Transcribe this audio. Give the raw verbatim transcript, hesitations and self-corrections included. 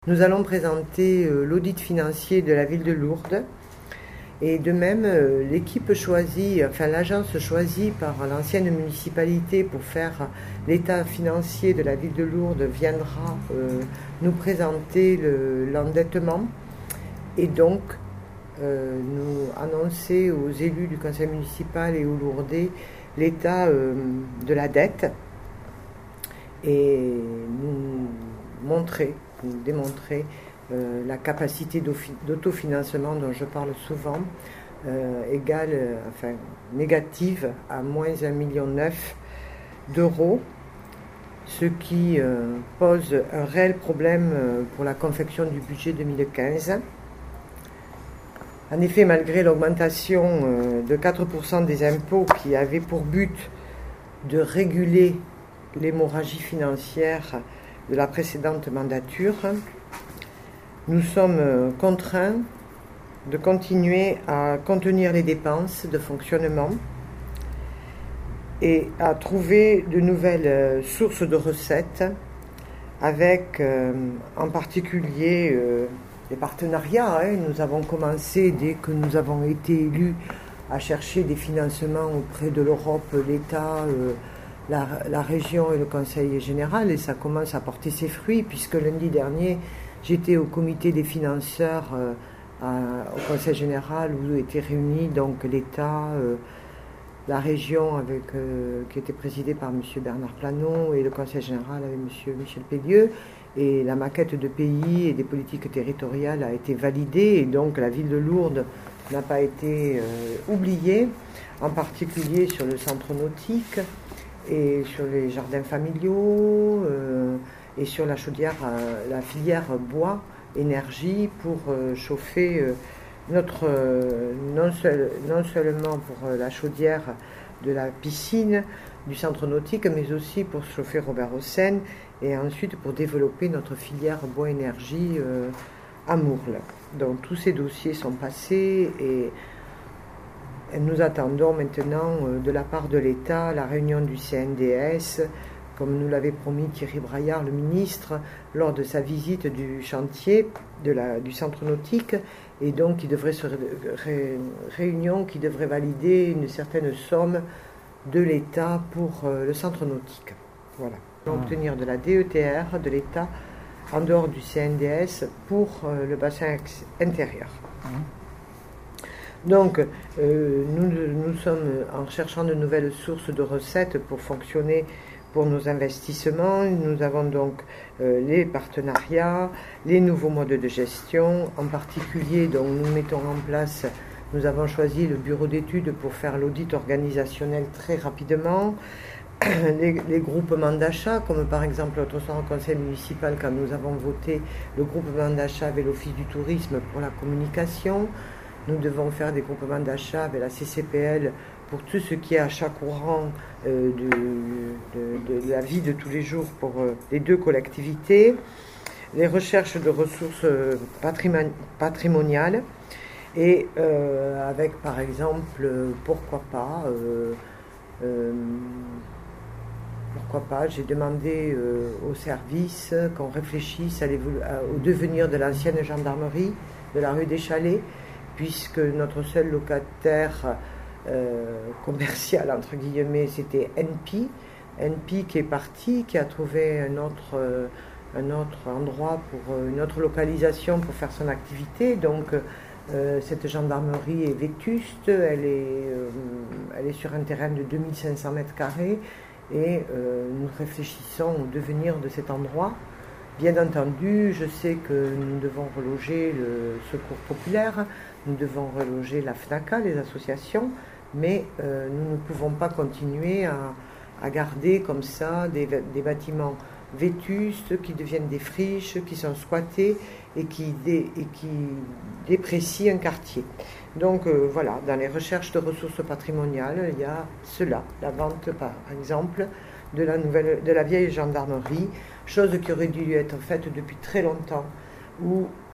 Nous allons présenter euh, l'audit financier de la ville de Lourdes et de même euh, l'équipe choisie, enfin l'agence choisie par l'ancienne municipalité pour faire l'état financier de la ville de Lourdes viendra euh, nous présenter l'endettement et donc euh, nous annoncer aux élus du conseil municipal et aux Lourdais l'état euh, de la dette et nous montrer démontrer euh, la capacité d'autofinancement dont je parle souvent, euh, égale, euh, enfin négative à moins un million neuf d'euros, ce qui euh, pose un réel problème euh, pour la confection du budget deux mille quinze. En effet, malgré l'augmentation euh, de quatre pour cent des impôts qui avait pour but de réguler l'hémorragie financière de la précédente mandature, nous sommes contraints de continuer à contenir les dépenses de fonctionnement et à trouver de nouvelles sources de recettes avec euh, en particulier euh, les partenariats. Hein. Nous avons commencé dès que nous avons été élus à chercher des financements auprès de l'Europe, l'État, euh, La, la région et le conseil général, et ça commence à porter ses fruits puisque lundi dernier j'étais au comité des financeurs euh, à, au conseil général où étaient réunis donc l'État, euh, la région avec, euh, qui était présidée par M. Bernard Planon et le conseil général avec M. Michel Pélieu, et la maquette de pays et des politiques territoriales a été validée et donc la ville de Lourdes n'a pas été euh, oubliée, en particulier sur le centre nautique et sur les jardins familiaux euh, et sur la chaudière, euh, la filière bois énergie pour euh, chauffer euh, notre euh, non, seul, non seulement pour euh, la chaudière de la piscine du centre nautique, mais aussi pour chauffer Robert Hossein et ensuite pour développer notre filière bois énergie euh, à Mourles. Donc tous ces dossiers sont passés et nous attendons maintenant de la part de l'État la réunion du C N D S, comme nous l'avait promis Thierry Braillard, le ministre, lors de sa visite du chantier de la, du centre nautique, et donc il devrait se ré, réunion qui devrait valider une certaine somme de l'État pour euh, le centre nautique. Voilà. Mmh. Obtenir de la D E T R de l'État en dehors du C N D S pour euh, le bassin intérieur. Mmh. Donc, euh, nous, nous sommes en cherchant de nouvelles sources de recettes pour fonctionner pour nos investissements. Nous avons donc euh, les partenariats, les nouveaux modes de gestion, en particulier, donc nous mettons en place, nous avons choisi le bureau d'études pour faire l'audit organisationnel très rapidement. Les, les groupements d'achat, comme par exemple l'autre soir au conseil municipal quand nous avons voté le groupement d'achat avec l'Office du tourisme pour la communication. Nous devons faire des groupements d'achat avec la C C P L pour tout ce qui est achat courant euh, de, de, de la vie de tous les jours pour euh, les deux collectivités, les recherches de ressources euh, patrimoniales et euh, avec par exemple, euh, pourquoi pas, euh, euh, pourquoi pas, j'ai demandé euh, au service qu'on réfléchisse à à, au devenir de l'ancienne gendarmerie de la rue des Chalets, puisque notre seul locataire euh, commercial, entre guillemets, c'était N P. N P qui est parti, qui a trouvé un autre, euh, un autre endroit, pour euh, une autre localisation pour faire son activité. Donc, euh, cette gendarmerie est vétuste, elle est, euh, elle est sur un terrain de deux mille cinq cents mètres carrés et euh, nous réfléchissons au devenir de cet endroit. Bien entendu, je sais que nous devons reloger le Secours populaire, nous devons reloger la FNACA, les associations, mais euh, nous ne pouvons pas continuer à, à garder comme ça des, des bâtiments vétustes qui deviennent des friches, qui sont squattés et qui, dé, et qui déprécient un quartier. Donc euh, voilà, dans les recherches de ressources patrimoniales, il y a cela, la vente par exemple de la, nouvelle, de la vieille gendarmerie, chose qui aurait dû être faite depuis très longtemps, où